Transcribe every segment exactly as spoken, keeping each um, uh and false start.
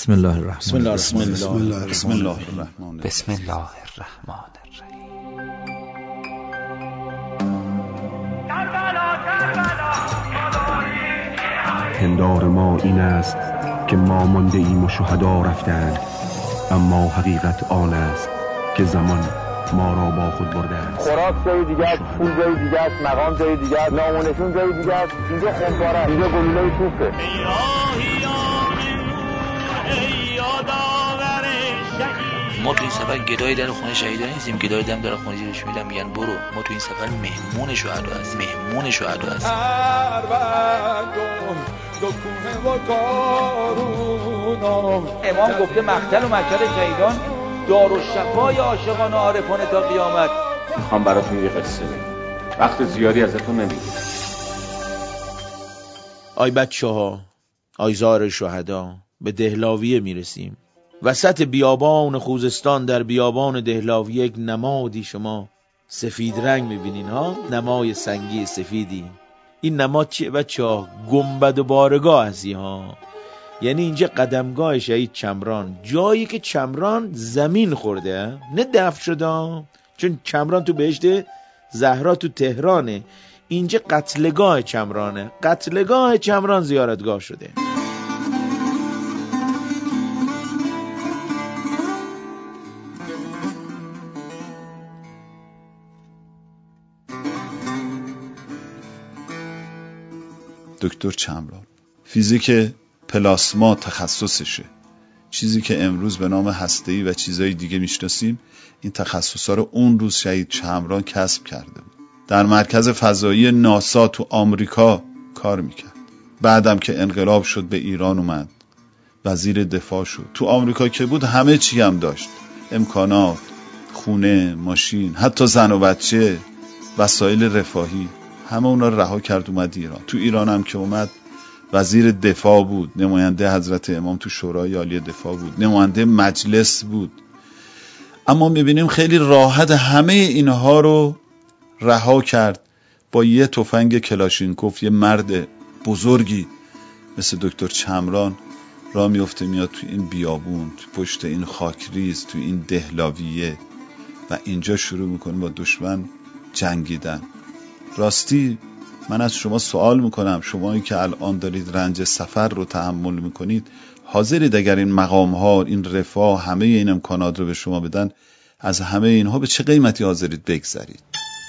بسم الله الرحمن بسم الله بسم الله بسم الله بسم الله الرحمن بسم الله الرحمن الرحیم. پندار ما این است که ما مانده ایم و شهدا رفتند، اما حقیقت آن است که زمان ما را با خود برده است. خوراک جای دیگه است، پول جای دیگه است، مقام جای دیگه است، نامونشون جای دیگه است. اینجا خمپاره است، اینجا گلوله توپه. ما تو این سفر گدای در خونه شهیدا نیستیم، گدای دم در خونه زیرش میدم میگن برو. ما تو این سفر مهمون شهدا هستیم، مهمون شهدا هستیم. امام گفته مقتل و مقتل شهیدان دارالشفای عاشقان و عارفان تا قیامت. میخوام براتون یه قصه بگم، وقت زیادی ازتون نمیگیرم. آی بچه ها، آی زار شهدا، به دهلاویه میرسیم. وسط بیابان خوزستان، در بیابان دهلاوی، یک نمادی شما سفید رنگ میبینین ها، نمای سنگی سفیدی. این نماد چیه بچه ها؟ گنبد و بارگاه هستی ها. یعنی اینجا قدمگاه شهید چمران، جایی که چمران زمین خورده، نه دفن شده، چون چمران تو بهشت زهرا تو تهرانه. اینجا قتلگاه چمرانه، قتلگاه چمران زیارتگاه شده. دکتر چمران فیزیک پلاسما تخصصشه، چیزی که امروز به نام هسته‌ای و چیزهای دیگه میشناسیم، این تخصصا رو اون روز شهید چمران کسب کرده بود. در مرکز فضایی ناسا تو آمریکا کار میکرد. بعدم که انقلاب شد به ایران اومد، وزیر دفاع شد. تو آمریکا که بود همه چی هم داشت، امکانات، خونه، ماشین، حتی زن و بچه، وسایل رفاهی، همه اونا رو رها کرد اومد ایران. تو ایران هم که اومد وزیر دفاع بود، نماینده حضرت امام تو شورای عالی دفاع بود، نماینده مجلس بود. اما میبینیم خیلی راحت همه اینها رو رها کرد با یه تفنگ کلاشینکوف. یه مرد بزرگی مثل دکتر چمران راه میفته میاد تو این بیابون، تو پشت این خاکریز، تو این دهلاویه و اینجا شروع میکنه با دشمن جنگیدن. راستی من از شما سوال میکنم، شمایی که الان دارید رنج سفر رو تحمل میکنید، حاضرید اگر این مقام ها، این رفاه، همه این امکانات رو به شما بدن، از همه اینها به چه قیمتی حاضرید بگذرید؟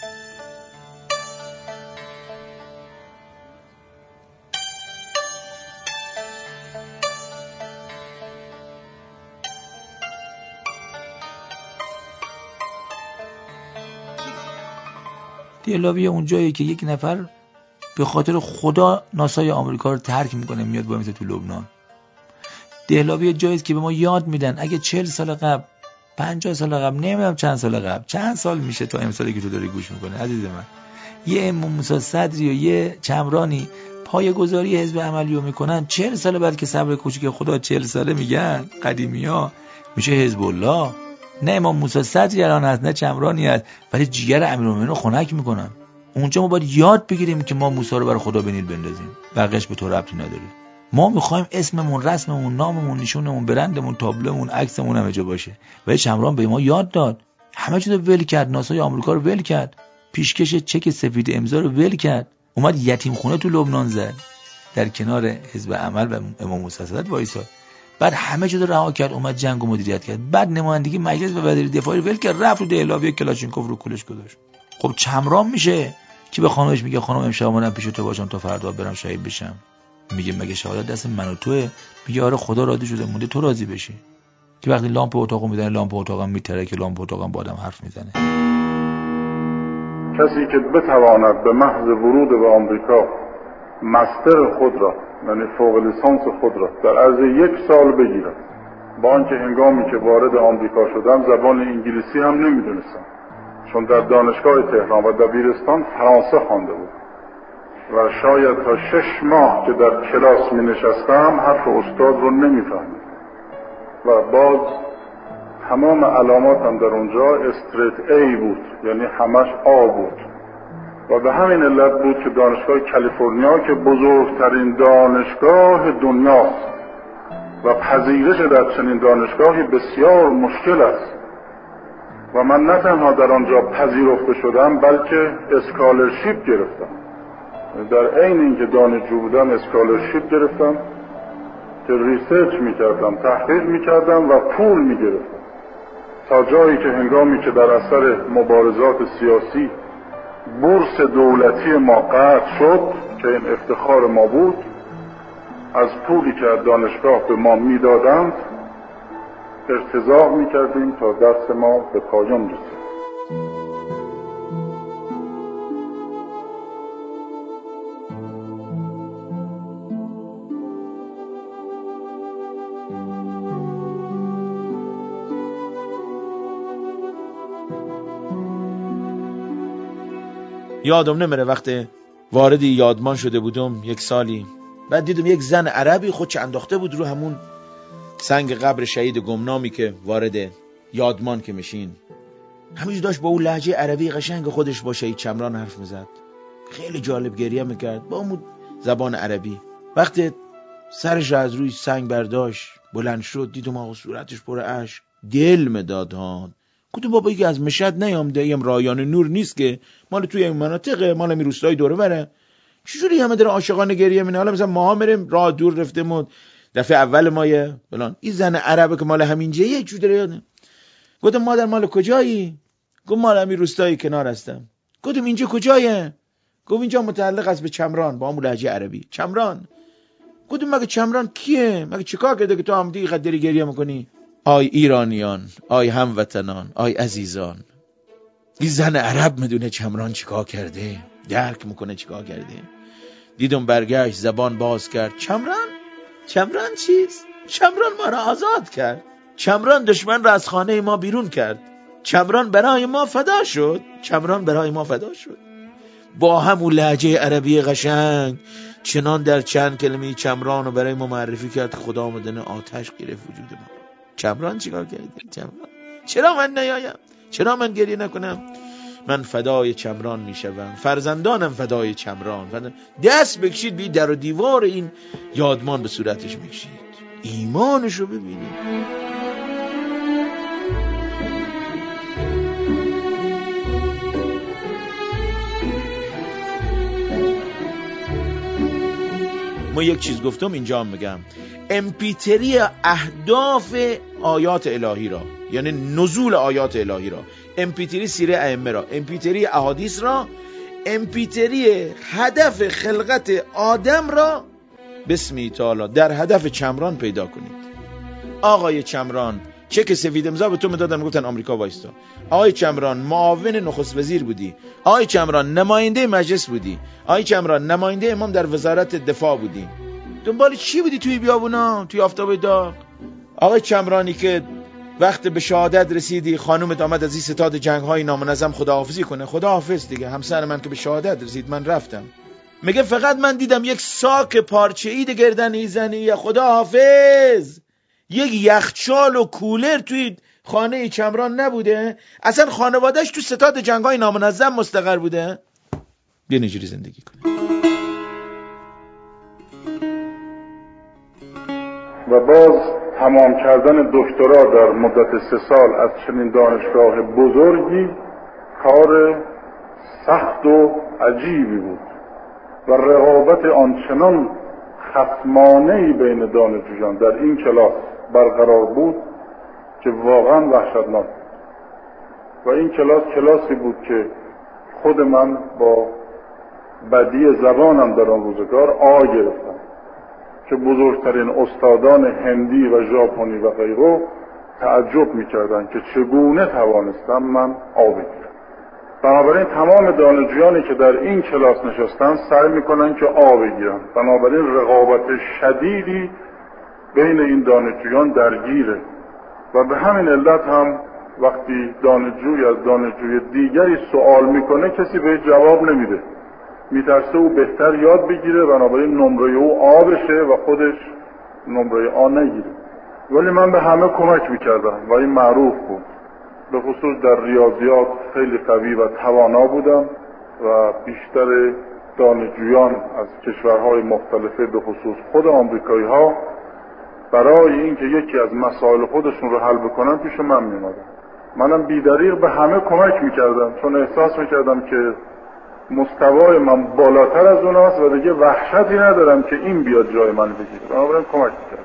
دهلاویه اون جایی که یک نفر به خاطر خدا ناسای آمریکا رو ترک میکنه میاد با میسه تو لبنان. دهلاویه جایی است که به ما یاد میدن اگه چهل سال قبل، پنجاه سال قبل، نمیدونم چند سال قبل، چند سال میشه تا امسالی که تو داری گوش میکنه عزیز من، یه امام موسی صدری و یه چمرانی پایه‌گذاری حزب عملی رو میکنن، چهل سال بعد که صبر کوچیک خدا چهل ساله میگن قدیمی‌ها، میشه حزب الله. نه امام موسی صدری الان هست، نه چمرانی هست، ولی جیگر امیرالمومنین رو خنک میکنن. اونجا ما باید یاد بگیریم که ما موسی رو برای خدا به نیل بندازیم، بقیش به تو ربطی نداره. ما میخوایم اسممون، رسممون، ناممون، نشونمون، برندمون، تابلومون، عکسمون همه جا باشه. ولی چمران به ما یاد داد، همه چیزو ول کرد، ناسای آمریکا رو ول کرد، پیشکش چک سفید امضا رو ول کرد، اومد یتیم خونه تو لبنان زد، در کنار حزب عمل و امام موسی صدر وایساد. بعد همه چیز رو رها کرد، اومد جنگ و مدیریت کرد. بعد نمایندگی مجلس و وزیر دفاعی ول کرد، رفت رو دهلاویه کلاشینکوف رو کولش گذاشت. خب چمران میشه که به خانمش میگه خانم امشب اومدم پیش تو باشم تا فردا برم شهید بشم. میگه مگه شهادت دست من و توئه؟ میگه آره خدا راضی شده، مونده تو راضی بشی. که وقتی لامپ اتاقو میزنه، لامپ اتاقم میتره، که لامپ اتاقم با آدم حرف میزنه. کسی که بتواند به محض ورود به آمریکا مستر خود را، یعنی فوق لیسانس خود را در عرض یک سال بگیرد، با آنکه هنگامی که وارد آمریکا شدم زبان انگلیسی هم نمیدونستم، چون در دانشگاه تهران و دبیرستان فرانسه خوانده بود و شاید تا شش ماه که در کلاس می نشستم حرف استاد رو نمیفهمیدم و باز تمام علاماتم در اونجا استریت ای بود، یعنی همش آ بود و به همین علت بود که دانشگاه کالیفرنیا که بزرگترین دانشگاه دنیاست و پذیرش در چنین دانشگاهی بسیار مشکل است و من نه تنها در آنجا پذیرفته شدم بلکه اسکالرشیپ گرفتم. در عین اینکه دانشجو بودم اسکالرشیپ گرفتم که ریسرچ میکردم، تحقیق میکردم و پول میگرفتم، تا جایی که هنگامی که در اثر مبارزات سیاسی بورس دولتی ما قطع شد که این افتخار ما بود، از پولی که از دانشگاه به ما میدادند ارتزاق میکردیم تا درس ما به پایان رسید. یادم نمیره وقت وارد یادمان شده بودم یک سالی، بعد دیدم یک زن عربی خودش انداخته بود رو همون سنگ قبر شهید گمنامی که وارد یادمان که میشین، همینجور داشت با اون لهجه عربی قشنگ خودش با شهید چمران حرف میزد. خیلی جالب گریه میکرد با اون زبان عربی. وقتی سرش از روی سنگ برداشت بلند شد، دیدم آقا صورتش پر اشک، دل مداد ها. گفتم بابا یکی از مشهد نیامده، ایم رایان نور نیست که مال توی این مناطقه، مال می روستای دوره بره، چجوری همه داره عاشقانه گریه میکنه؟ حالا مثلا ما بریم راه دور رفتیم و دفعه اول مایه فلان، این زن عربه که مال همینجا یه چجوری داره یاده. گفتم مادر مال کجایی؟ گفت مال همین روستای کنار هستم. گفتم اینجا کجایه؟ گفت اینجا متعلق است به چمران، با همون لهجه عربی. چمران. گفتم مگه چمران کیه؟ مگه چیکار کرده که تو هم دیگه قدری گریه میکنی؟ آی ایرانیان، آی هموطنان، آی عزیزان، این زن عرب میدونه چمران چیکار کرده، درک میکنه چیکار کرده. دیدم برگشت زبان باز کرد. چمران؟ چمران چیست؟ چمران ما را آزاد کرد، چمران دشمن را از خانه ما بیرون کرد، چمران برای ما فدا شد، چمران برای ما فدا شد. با همون لهجه عربی قشنگ چنان در چند کلمه چمران رو برای ما معرفی کرد، خدا مدن آتش گرفت وجود ما. چمران چیکار کرده؟ چمران چرا من نیایم؟ چرا من گریه نکنم؟ من فدای چمران میشوم، فرزندانم فدای چمران. فدای... دست بکشید بی در و دیوار این یادمان به صورتش میکشید، ایمانشو ببینید. ما یک چیز گفتم اینجا هم میگم، امپیتری اهداف آیات الهی را، یعنی نزول آیات الهی را، امپیتری سیره ائمه را، امپیتری احادیث را، امپیتری هدف خلقت آدم را بسمی تعالی در هدف چمران پیدا کنید. آقای چمران چک سفید امضا به تو میدادن، گفتن آمریکا وایستا. آقای چمران معاون نخست وزیر بودی، آقای چمران نماینده مجلس بودی، آقای چمران نماینده امام در وزارت دفاع بودی. دنبال چی بودی توی بیابونا، توی آفتاب داغ؟ آقای چمرانی که وقت به شهادت رسیدی، خانومت آمد از این ستاد جنگ‌های نامنظم خداحافظی کنه، خداحافظ دیگه، همسر من که به شهادت رسید من رفتم. میگه فقط من دیدم یک ساک پارچه‌ای ده گردن ایزنی، یا خداحافظ. یک یخچال و کولر توی خانه چمران نبوده، اصلا خانواده‌اش تو ستاد جنگ‌های نامنظم مستقر بوده. بیا اینجوری زندگی کنه. و باز تمام کردن دکترا در مدت سه سال از چنین دانشگاه بزرگی کار سخت و عجیبی بود و رقابت آنچنان خصمانه‌ای بین دانشجویان در این کلاس برقرار بود که واقعا وحشتناک. و این کلاس کلاسی بود که خود من با بدی زبانم در آن روزگار آ گرفتم که بزرگترین استادان هندی و ژاپنی و غیره تعجب می‌کردند که چگونه توانستم من آ بگیرم. بنابراین تمام دانشجویانی که در این کلاس نشستن سعی می‌کنن که آ بگیرن. بنابراین رقابت شدیدی بین این دانشجویان درگیره و به همین علت هم وقتی دانشجوی از دانشجوی دیگری سوال میکنه کسی به جواب نمیده، میترسه او بهتر یاد بگیره، بنابراین نمره او آ بشه و خودش نمره آ نگیره. ولی من به همه کمک میکردم و این معروف بود. به خصوص در ریاضیات خیلی قوی و توانا بودم و بیشتر دانشجویان از کشورهای مختلفه به خصوص خود آمریکایی ها برای اینکه یکی از مسائل خودشون رو حل بکنن پیش من میومدن. منم بی‌دریغ به همه کمک میکردم، چون احساس میکردم که مستوای من بالاتر از اوناست و دیگه وحشتی ندارم که این بیاد جای من بگیره. بنابراین کمک میکردم.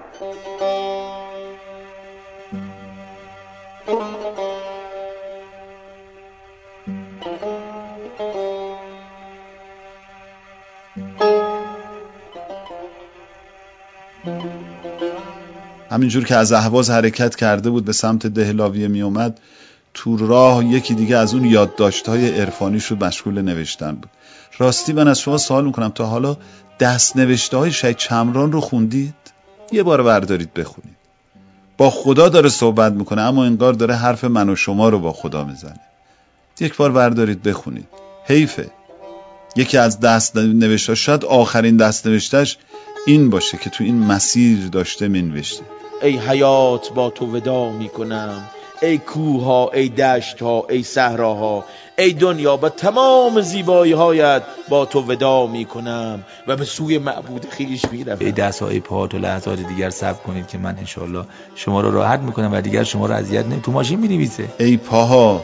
همینجور که از اهواز حرکت کرده بود به سمت دهلاویه می اومد، تو راه یکی دیگه از اون یادداشت‌های عرفانی شد مشغول نوشتن بود. راستی من از شما سوال میکنم تا حالا دست نوشته‌های شهید چمران رو خوندید؟ یه بار بردارید بخونید. با خدا داره صحبت میکنه اما انگار داره حرف من و شما رو با خدا میزنه. یک بار بردارید بخونید. حیفه. یکی از دست نوشته‌اش، شاید آخرین دست نوشته‌اش این باشه که تو این مسیر داشته مینوشته. ای حیات با تو ودا میکنم، ای کوها، ای دشتها، ای صحراها، ای دنیا با تمام زیبایی هایت با تو ودا میکنم و به سوی معبود خیش میروم. ای دست ها، ای پاها، تو لحظات دیگر صبر کنید که من انشالله شما رو راحت میکنم و دیگر شما رو اذیت نمی. تو ماشین مینویسه ای پاها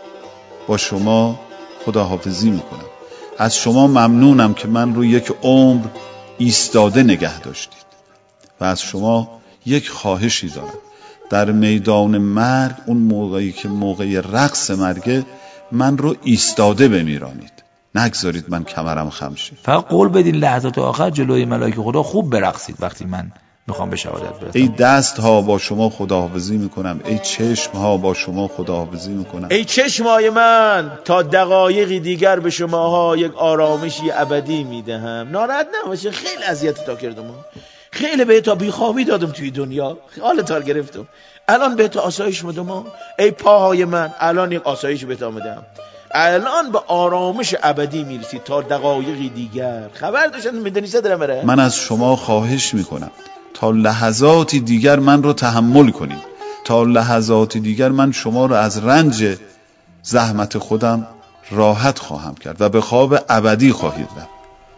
با شما خداحافظی میکنم. از شما ممنونم که من رو یک عمر ایستاده نگه داشتید و از شما یک خواهشی دارم. در میدان مرگ، اون موقعی که موقع رقص مرگه، من رو ایستاده بمیرانید، نگذارید من کمرم خم شه. فقط قول بدین لحظات آخر جلوی ملائکه خدا خوب برقصید وقتی من میخوام به شهادت برسم. ای دست ها با شما خداحافظی میکنم، ای چشم ها با شما خداحافظی میکنم. ای چشمای من، تا دقایقی دیگر به شماها یک آرامشی ابدی میدهم. ناراحت نباشید، خیلی اذیتتون کردم، خیلی به تا بیخوابی دادم توی دنیا، حالت گرفتم. الان به تا آسایش میدم. ای پاهای من، الان یک آسایش به تا میدم. الان به آرامش ابدی میرسی تا دقایقی دیگر. خبر داشتن میدونیسه دارم بره. من از شما خواهش میکنم تا لحظاتی دیگر من رو تحمل کنید، تا لحظاتی دیگر من شما رو از رنج زحمت خودم راحت خواهم کرد و به خواب ابدی خواهید رفت.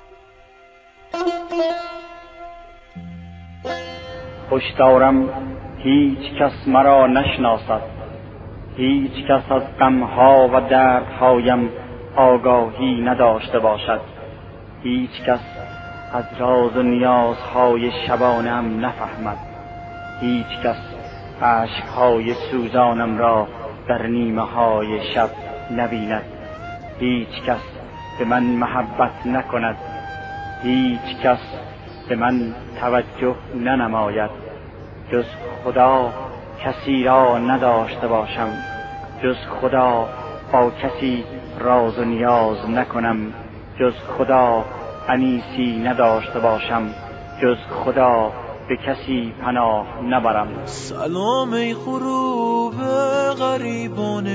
هشدارم هیچ کس مرا نشناسد، هیچ کس از غمها و دردهایم آگاهی نداشته باشد، هیچ کس از راز و نیازهای شبانم نفهمد، هیچ کس اشکهای سوزانم را در نیمه های شب نبیند، هیچ کس به من محبت نکند، هیچ کس به من توجه ننماید. جز خدا کسی را نداشته باشم، جز خدا با کسی راز و نیاز نکنم، جز خدا انیسی نداشته باشم، جز خدا به کسی پناه نبرم. سلام ای غروب غریبانه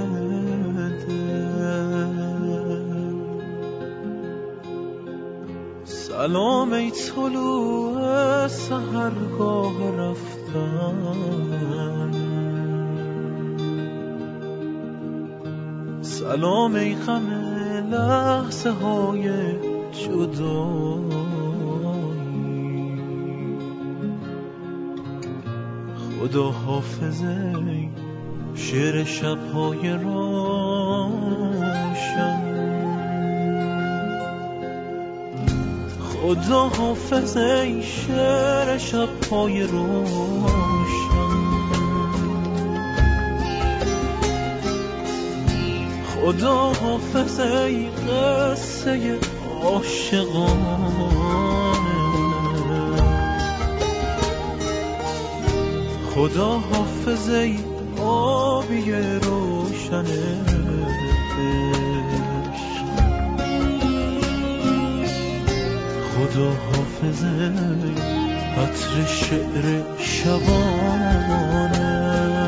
سلام ای طلوع سحرگاه رفتن، سلام ای غم لحظه های جدایی، خدا حافظ ای شعر شبهای روشن، خدا حافظ ای شعر شبهای روشن، خدا حافظ ای قصه عاشقانه، خدا حافظ ای آبی روشنه، خدا حافظ عطر شعر شبانه.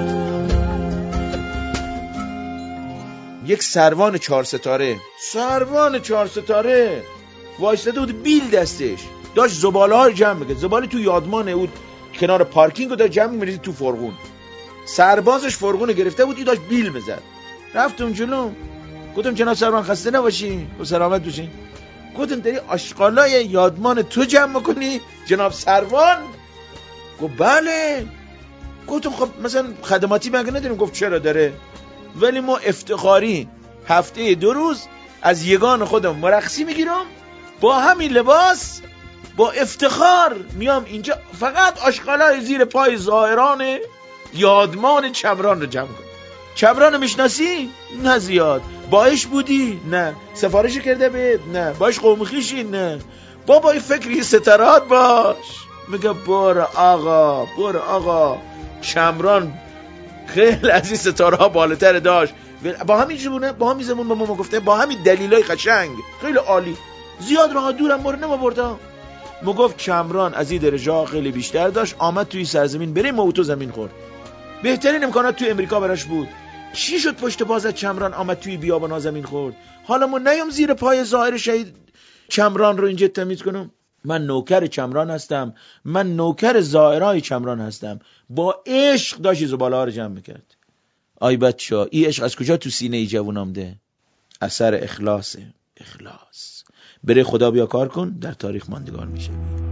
یک سروان چهار ستاره سروان چهار ستاره وایستاده بود، بیل دستش داشت زباله ها رو جمع میکرد. زباله تو یادمانه بود کنار پارکینگ رو داشت جمع می‌ریزید تو فرغون. سربازش فرغون گرفته بود، این داشت بیل میزد. رفتم جلو، گفتم جناب سروان خسته نباشی و سلامت باشین. گفتم داری آشغالای یادمان تو جمع کنی جناب سروان؟ گفت بله. گفتم خب مثلا خدماتی مگه نداریم؟ گفت چرا داره، ولی ما افتخاری هفته دو روز از یگان خودم مرخصی میگیرم، با همین لباس با افتخار میام اینجا، فقط آشغالای زیر پای زائران یادمان چمران رو جمع کنم. چمران رو میشناسی؟ نه زیاد. باش بودی؟ نه. سفارش کرده بید؟ نه. باش قوم خویشی؟ نه. بابا این فکری ستارات باش. میگه برو آقا، برو آقا، چمران خیلی از این ستاره ها بالاتر داشت. با همین زبونه، با همین زبون به ما گفته، با همین دلیلای قشنگ خیلی عالی، زیاد راه دورم برو نما بردم. ما گفت چمران از این درجه ها خیلی بیشتر داشت، آمد توی سرزمین بریم ما تو زمین خورد. بهترین امکانات توی امریکا براش بود. چی شد پشت بازت چمران آمد توی بیابان زمین خورد؟ حالا ما نیام زیر پای ظاهر شهید چمران رو اینجا تمیز کنم؟ من نوکر چمران هستم، من نوکر زائرای چمران هستم. با عشق داشت زباله ها رو جمع میکرد. آی بچه‌ها، این عشق از کجا تو سینه ای جوون آمده؟ اثر اخلاصه. اخلاص. بره خدا بیا کار کن، در تاریخ ماندگار میشه.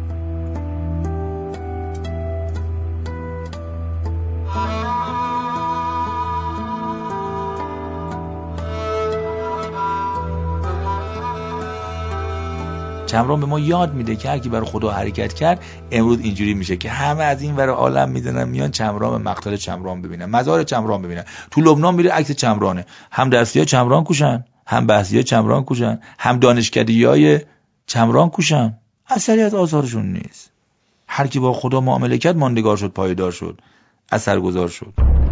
چمران به ما یاد میده که هر کی برای خدا حرکت کرد امروز اینجوری میشه که همه از این ور عالم میدونن میان چمران، مقتل چمران ببینن، مزار چمران ببینن. تو لبنان میره عکس چمرانه، هم دستی‌ها چمران کوشن، هم بحثی‌ها چمران کوشن، هم دانشکده‌های چمران کوشن. اثری از آثارشون نیست. هر کی با خدا معامله کرد ماندگار شد، پایدار شد، اثرگذار شد.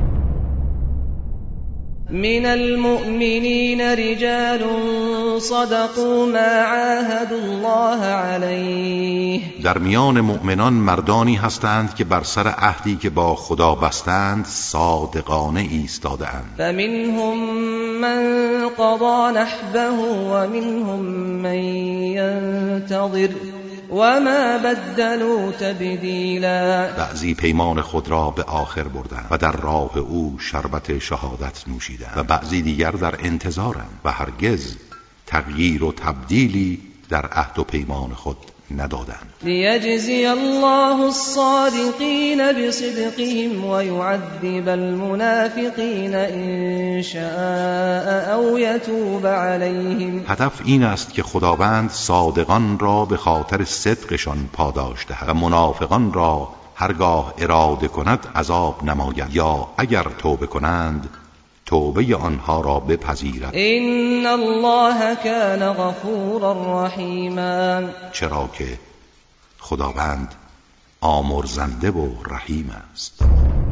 من المؤمنین رجال صدقوا ما عاهدوا الله علیه. در میان مؤمنان مردانی هستند که بر سر عهدی که با خدا بستند صادقانه ایستاده‌اند. فمنهم من قضى نحبه ومنهم من ينتظر وما بدلوا تبدیلا. بعضی پیمان خود را به آخر بردند و در راه او شربت شهادت نوشیدند و بعضی دیگر در انتظارند و هرگز تغییر و تبدیلی در عهد و پیمان خود ندادند. لیجزی الله الصادقین بصدقهم و یعذب المنافقین ان شاء او یتوب علیهم. هدف این است که خداوند صادقان را به خاطر صدقشان پاداش دهد و منافقان را هرگاه اراده کند عذاب نماید، یا اگر توبه کنند توبه آنها را بپذیرد. ان الله کان غفورا رحیما. چرا که خداوند آمرزنده و رحیم است.